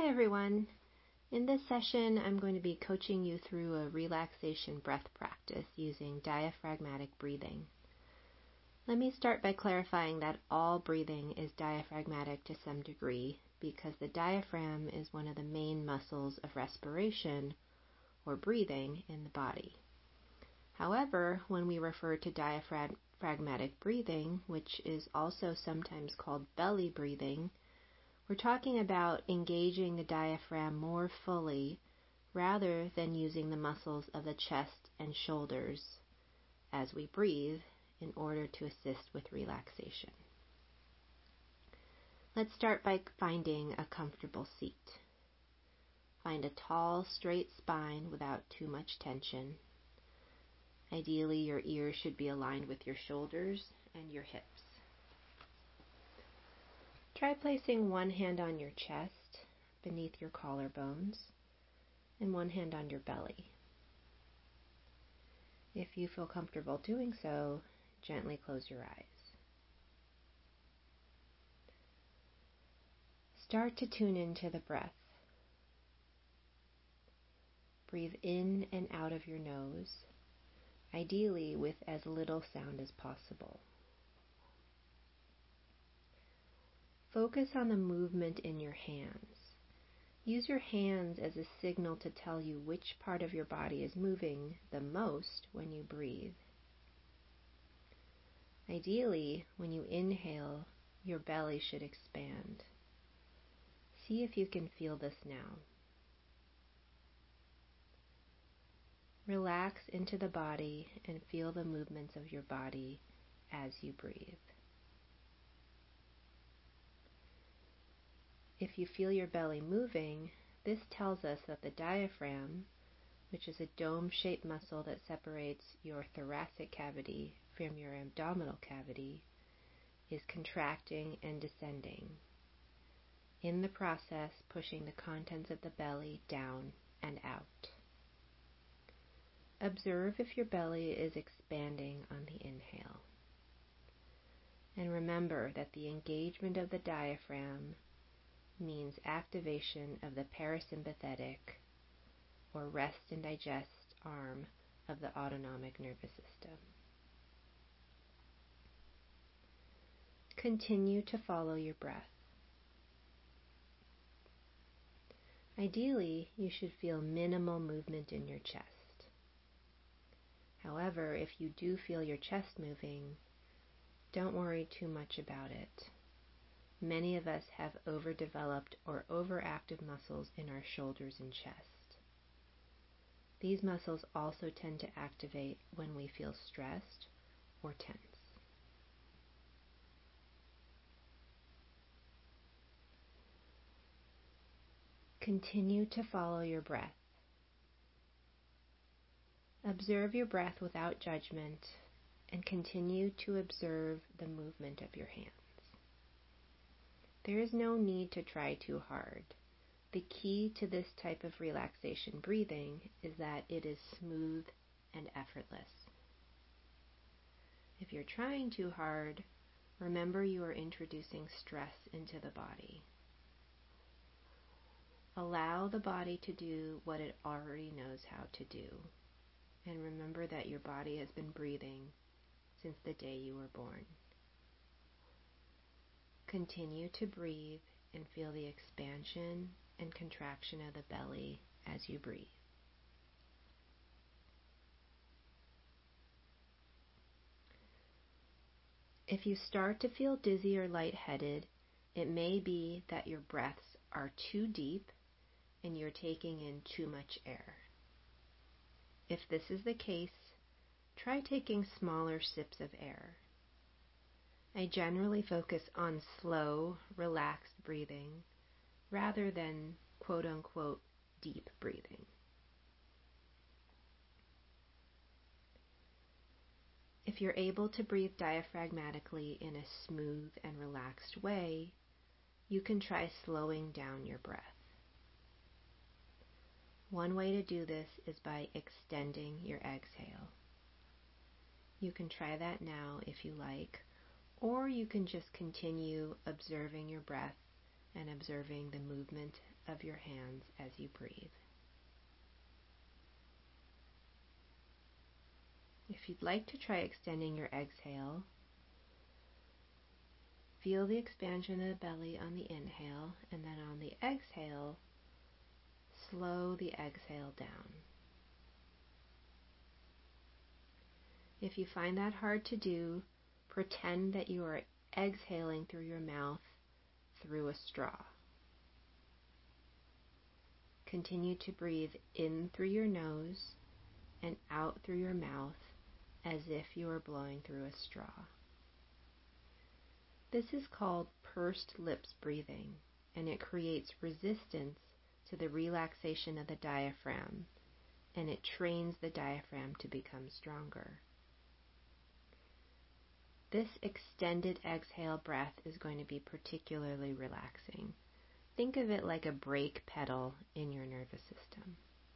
Hi everyone. In this session, I'm going to be coaching you through a relaxation breath practice using diaphragmatic breathing. Let me start by clarifying that all breathing is diaphragmatic to some degree because the diaphragm is one of the main muscles of respiration or breathing in the body. However, when we refer to diaphragmatic breathing, which is also sometimes called belly breathing, we're talking about engaging the diaphragm more fully rather than using the muscles of the chest and shoulders as we breathe in order to assist with relaxation. Let's start by finding a comfortable seat. Find a tall, straight spine without too much tension. Ideally, your ears should be aligned with your shoulders and your hips. Try placing one hand on your chest, beneath your collarbones, and one hand on your belly. If you feel comfortable doing so, gently close your eyes. Start to tune into the breath. Breathe in and out of your nose, ideally with as little sound as possible. Focus on the movement in your hands. Use your hands as a signal to tell you which part of your body is moving the most when you breathe. Ideally, when you inhale, your belly should expand. See if you can feel this now. Relax into the body and feel the movements of your body as you breathe. If you feel your belly moving, this tells us that the diaphragm, which is a dome-shaped muscle that separates your thoracic cavity from your abdominal cavity, is contracting and descending, in the process pushing the contents of the belly down and out. Observe if your belly is expanding on the inhale. And remember that the engagement of the diaphragm means activation of the parasympathetic or rest and digest arm of the autonomic nervous system. Continue to follow your breath. Ideally, you should feel minimal movement in your chest. However, if you do feel your chest moving, don't worry too much about it. Many of us have overdeveloped or overactive muscles in our shoulders and chest. These muscles also tend to activate when we feel stressed or tense. Continue to follow your breath. Observe your breath without judgment and continue to observe the movement of your hands. There is no need to try too hard. The key to this type of relaxation breathing is that it is smooth and effortless. If you're trying too hard, remember you are introducing stress into the body. Allow the body to do what it already knows how to do. And remember that your body has been breathing since the day you were born. Continue to breathe and feel the expansion and contraction of the belly as you breathe. If you start to feel dizzy or lightheaded, it may be that your breaths are too deep and you're taking in too much air. If this is the case, try taking smaller sips of air. I generally focus on slow, relaxed breathing rather than quote-unquote deep breathing. If you're able to breathe diaphragmatically in a smooth and relaxed way, you can try slowing down your breath. One way to do this is by extending your exhale. You can try that now if you like, or you can just continue observing your breath and observing the movement of your hands as you breathe. If you'd like to try extending your exhale, feel the expansion of the belly on the inhale, and then on the exhale, slow the exhale down. If you find that hard to do, pretend that you are exhaling through your mouth through a straw. Continue to breathe in through your nose and out through your mouth as if you are blowing through a straw. This is called pursed lips breathing, and it creates resistance to the relaxation of the diaphragm, and it trains the diaphragm to become stronger. This extended exhale breath is going to be particularly relaxing. Think of it like a brake pedal in your nervous system.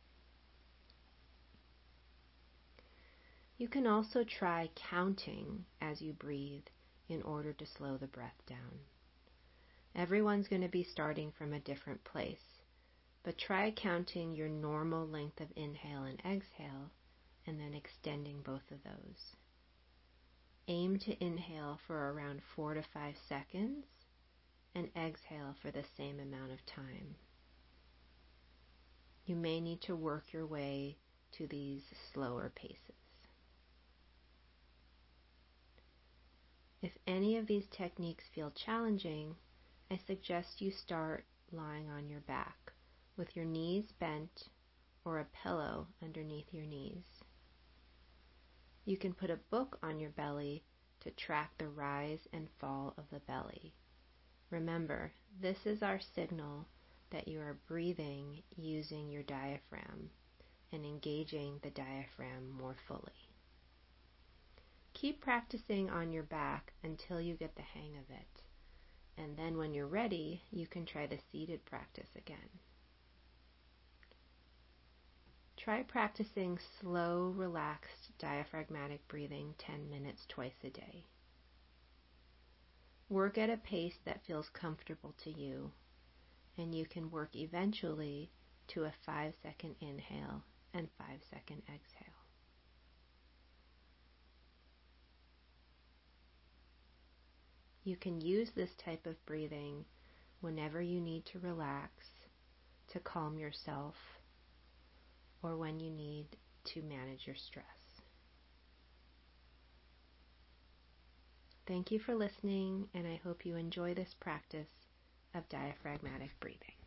You can also try counting as you breathe in order to slow the breath down. Everyone's going to be starting from a different place, but try counting your normal length of inhale and exhale and then extending both of those. Aim to inhale for around 4 to 5 seconds and exhale for the same amount of time. You may need to work your way to these slower paces. If any of these techniques feel challenging, I suggest you start lying on your back with your knees bent or a pillow underneath your knees. You can put a book on your belly to track the rise and fall of the belly. Remember, this is our signal that you are breathing using your diaphragm and engaging the diaphragm more fully. Keep practicing on your back until you get the hang of it, and then when you're ready, you can try the seated practice again. Try practicing slow, relaxed, diaphragmatic breathing 10 minutes twice a day. Work at a pace that feels comfortable to you, and you can work eventually to a 5-second inhale and 5-second exhale. You can use this type of breathing whenever you need to relax, to calm yourself, or when you need to manage your stress. Thank you for listening, and I hope you enjoy this practice of diaphragmatic breathing.